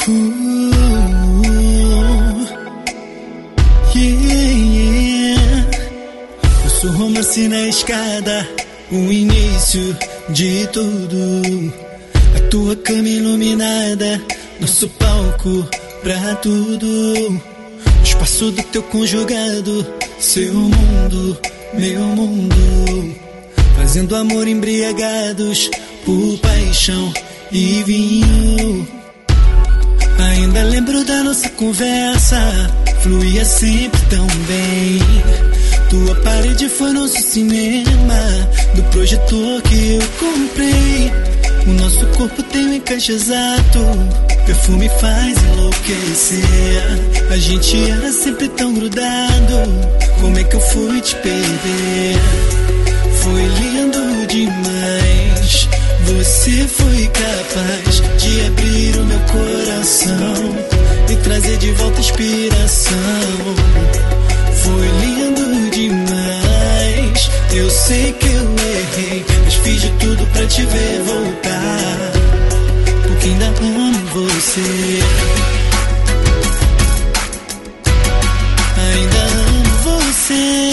Yeah. Nosso romance na escada, o início de tudo. A tua cama iluminada, nosso palco pra tudo. O espaço do teu conjugado, seu mundo, meu mundo. Fazendo amor embriagados por paixão e vinho. Ainda lembro da nossa conversa, fluía sempre tão bem. Tua parede foi nosso cinema, do projetor que eu comprei. O nosso corpo tem um encaixe exato, perfume faz enlouquecer. A gente era sempre tão grudado, como é que eu fui te perder? Foi lindo demais, você foi capaz de abrir o meu coração e trazer de volta inspiração. Foi lindo demais, eu sei que eu errei, mas fiz de tudo pra te ver voltar, porque ainda amo você. Ainda amo você.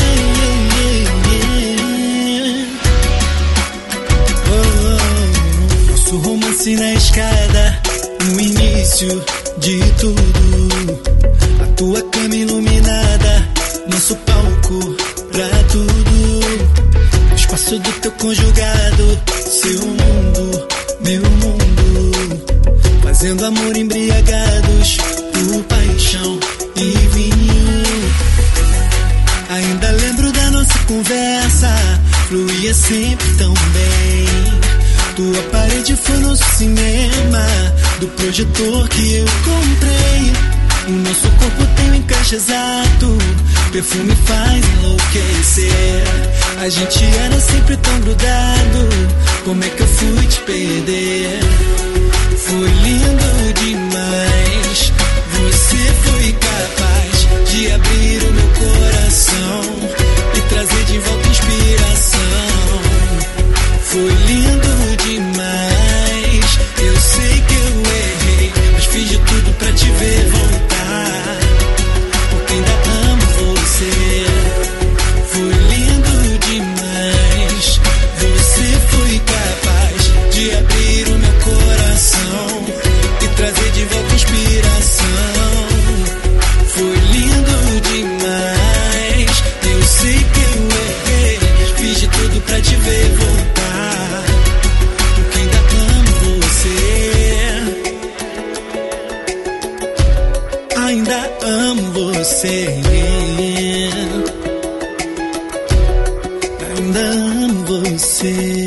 Nosso romance na escada, o início de tudo. A tua cama iluminada, nosso palco pra tudo. O espaço do teu conjugado, seu mundo, meu mundo. Fazendo amor embriagados por paixão e vinho. Ainda lembro da nossa conversa, fluía sempre tão bem. Tua parede foi nosso cinema, do projetor que eu comprei. O nosso corpo tem um encaixe exato, perfume faz enlouquecer. A gente era sempre tão grudado, como é que eu fui te perder? Foi lindo demais, você foi capaz de abrir o meu coração e trazer de volta inspiração. Foi lindo demais, eu sei que eu errei, mas fiz de tudo pra te ver voltar, porque ainda amo você. Foi lindo demais, você foi capaz de abrir o meu coração e trazer de volta inspiração. Foi lindo demais, eu sei que eu errei, mas fiz de tudo pra te ver voltar, porque ainda amo você. Ainda amo você. Ainda amo você.